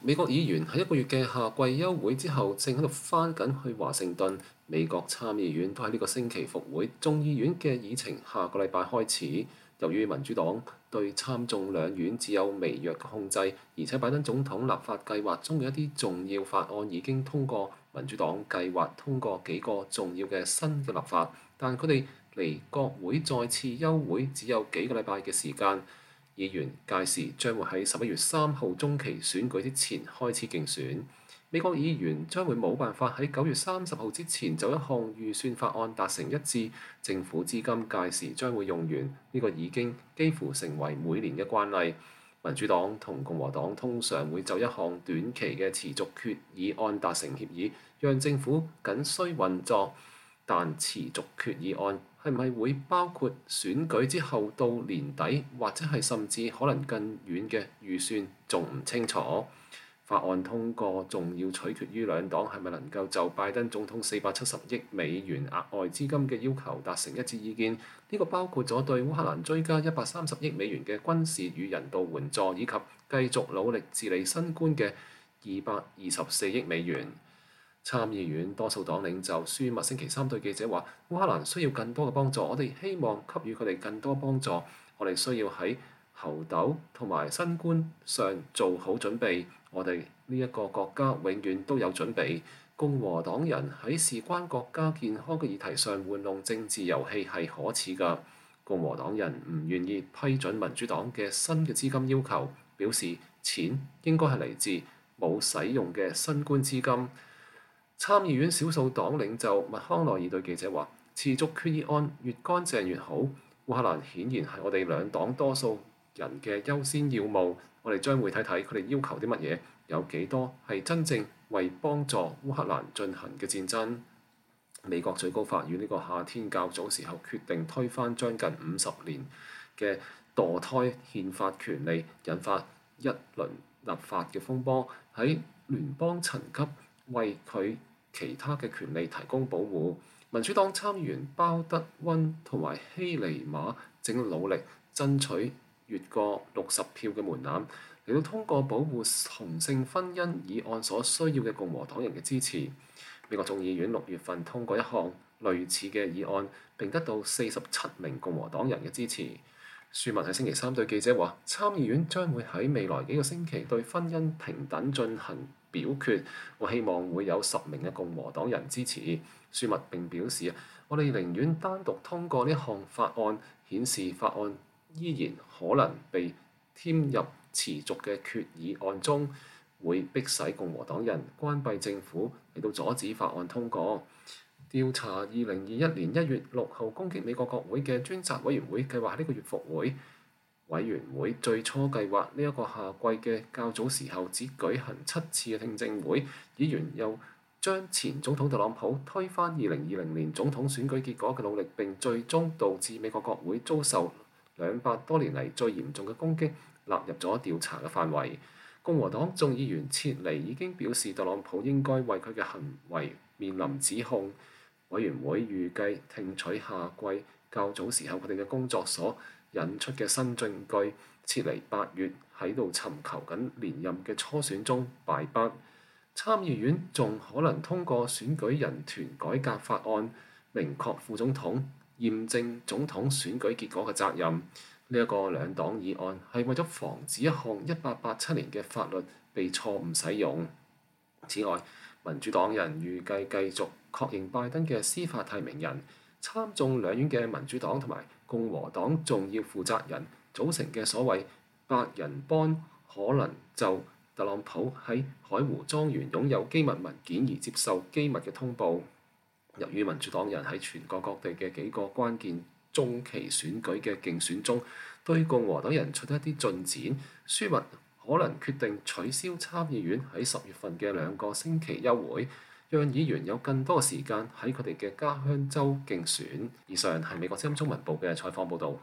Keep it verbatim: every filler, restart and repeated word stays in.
美國議員喺一個月嘅夏季休會之後，正喺度翻緊去華盛頓。美國參議院都喺呢個星期復會，眾議院嘅議程下個禮拜開始。由於民主黨對參眾兩院只有微弱嘅控制，而且拜登總統立法計劃中嘅一啲重要法案已經通過，民主黨計劃通過幾個重要嘅新嘅立法，但佢哋離國會再次休會只有幾個禮拜嘅時間。議員屆時將會喺十一月三號中期選舉之前開始競選。美國議員將會冇辦法喺九月三十號之前就一項預算法案達成一致，政府資金屆時將會用完，呢個已經幾乎成為每年嘅慣例。民主黨同共和黨通常會就一項短期嘅持續決議案達成協議，讓政府僅需運作。但持續決議案係唔係會包括選舉之後到年底，或者係甚至可能更遠嘅預算，仲唔清楚。法案通過仲要取決於兩黨係咪能夠就拜登總統四百七十億美元額外資金嘅要求達成一致意見。呢個包括咗對烏克蘭追加一百三十億美元嘅軍事與人道援助，以及繼續努力治理新冠嘅二百二十四億美元。參議院多數黨領袖舒默星期三對記者話：烏克蘭需要更多嘅幫助，我哋希望給予佢哋更多幫助。我哋需要喺猴痘同埋新冠上做好準備。我哋呢一個國家永遠都有準備。共和黨人喺事關國家健康嘅議題上玩弄政治遊戲係可恥㗎。共和黨人唔願意批准民主黨嘅新嘅資金要求，表示錢應該係嚟自冇使用嘅新冠資金。參議院少數黨領袖麥康奈爾對記者話：持續決議案越乾淨越好。烏克蘭顯然係我哋兩黨多數人嘅優先要務。我哋將會睇睇佢哋要求啲乜嘢，有幾多係真正為幫助烏克蘭進行嘅戰爭。美國最高法院呢個夏天較早時候決定推翻將近五十年嘅墮胎憲法權利，引發一輪立法嘅風波，喺聯邦層級為佢其他嘅權利提供保護。民主黨參議員鮑德溫同埋希尼馬正努力爭取越過六十票嘅門檻，嚟到通過保護同性婚姻議案所需要嘅共和黨人嘅支持。美國眾議院六月份通過一項類似嘅議案，並得到四十七名共和黨人嘅支持。舒默喺星期三對記者話：參議院將會喺未來幾個星期對婚姻平等進行表決，我希望會有十名嘅共和黨人支持。舒默並表示：我哋寧願單獨通過呢項法案，顯示法案依然可能被添入持續嘅決議案中，會迫使共和黨人關閉政府嚟到阻止法案通過。調查二零二一年一月六號攻擊美國國會嘅專責委員會計劃喺呢個月復會。委員會最初計劃呢一個夏季嘅較早時候只舉行七次嘅聽證會，議員又將前總統特朗普推翻二零二零年總統選舉結果嘅努力，並最終導致美國國會遭受兩百多年嚟最嚴重嘅攻擊，納入咗調查嘅範圍。共和黨眾議員切尼已經表示特朗普應該為佢嘅行為面臨指控。委員會預計聽取夏季較早時候佢哋嘅工作所引出嘅新證據。切尼八月喺度尋求緊連任嘅初選中敗北。參議院仲可能通過選舉人團改革法案，明確副總統驗證總統選舉結果嘅責任。呢、這、一個兩黨議案係為咗防止一項一八八七年嘅法律被錯誤使用。此外，民主黨人預計繼續確認拜登嘅司法提名人。參眾兩院嘅民主黨同埋共和黨重要負責人組成嘅所謂百人幫，可能就特朗普喺海湖莊園擁有機密文件而接受機密嘅通報。由於民主黨人喺全國各地嘅幾個關鍵中期選舉嘅競選中對共和黨人出一啲進展，舒默可能決定取消參議院喺十月份嘅兩個星期休會，讓議員有更多時間喺佢哋嘅家鄉州競選。以上係美國之音中文部嘅採訪報導。